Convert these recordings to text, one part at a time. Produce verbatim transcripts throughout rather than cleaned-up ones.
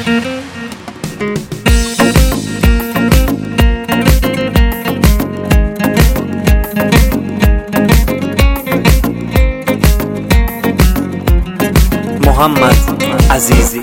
محمد عزیزی.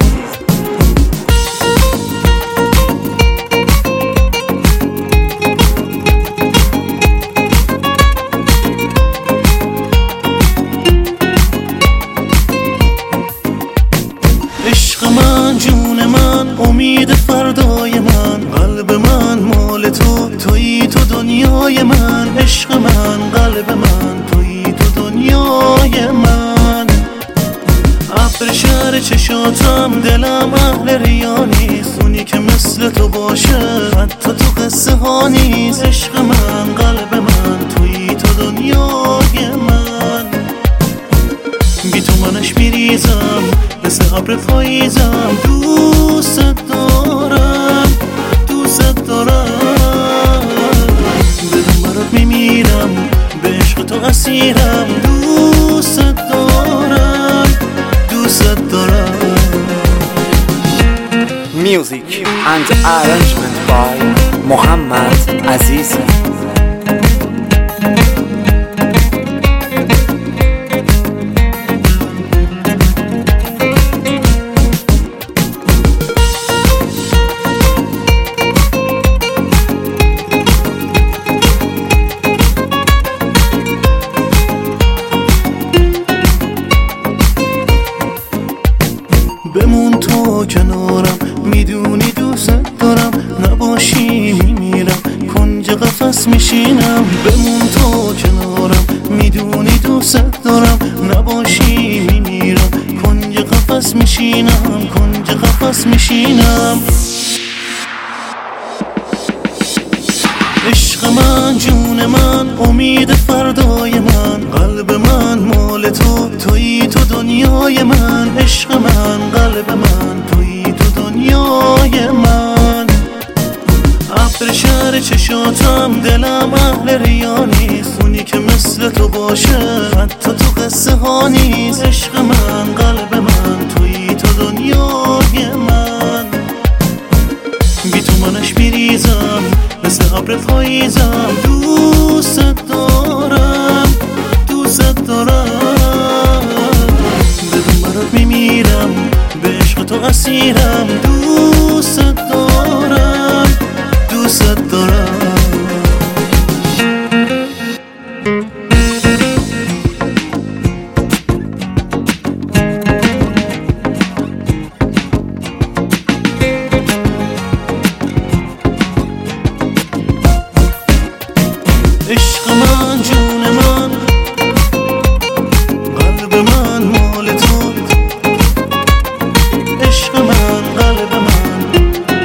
عشق من، جون من، امید فردای من، قلب من مال تو، تویی تو دنیای من. عشق من، قلب من، تویی تو دنیای من. ابر شهر چشاتم، دلم اهل ریا نیست، اونی که مثل تو باشه حتی تو قصه ها نیست. عشق من، قلب من، تویی تو دنیای من. بی تو منش میریزم مثل ابر پاییزم. دوست دارم، دوست دارم، بدون برات میمیرم، به عشق تو اسیرم. دوست دارم، دوست دارم. Music and arrangement by محمد عزیزی. بمون تو کنارم، میدونی دوست دارم، نباشی میمیرم، کنج قفس میشینم. بمون تو کنارم، میدونی دوست دارم، نباشی میمیرم، کنج قفس میشینم، کنج قفس میشینم. عشق من، جون من، امید فردای من، قلب من مال تو، تویی تو دنیای من. عشق من، قلب من، تویی تو دنیای من. ابر شهر چشاتم، دلم اهل ریا نیست، اونی که مثل تو باشه حتی تو قصه ها نیست. عشق من، قلب من، تویی تو دنیای من. بی تو منش میریزم مثل ابر پاییزم. دوست دارم، دوست دارم، بدون برات میمیرم، به عشق تو اسیرم. دوست دارم، دوست دارم. عشق من، جون من، قلب من مال تو. عشق من، قلب من،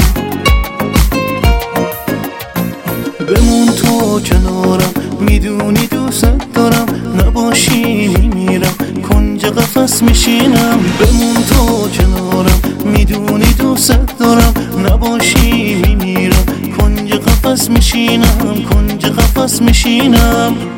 بمون تو کنارم، میدونی دوست دارم، نباشی میمیرم، کنج قفس میشینم. بمون تو کنارم، میدونی دوست دارم، نباشی میمیرم، کنج قفس میشینم، کنج قفس میشینم.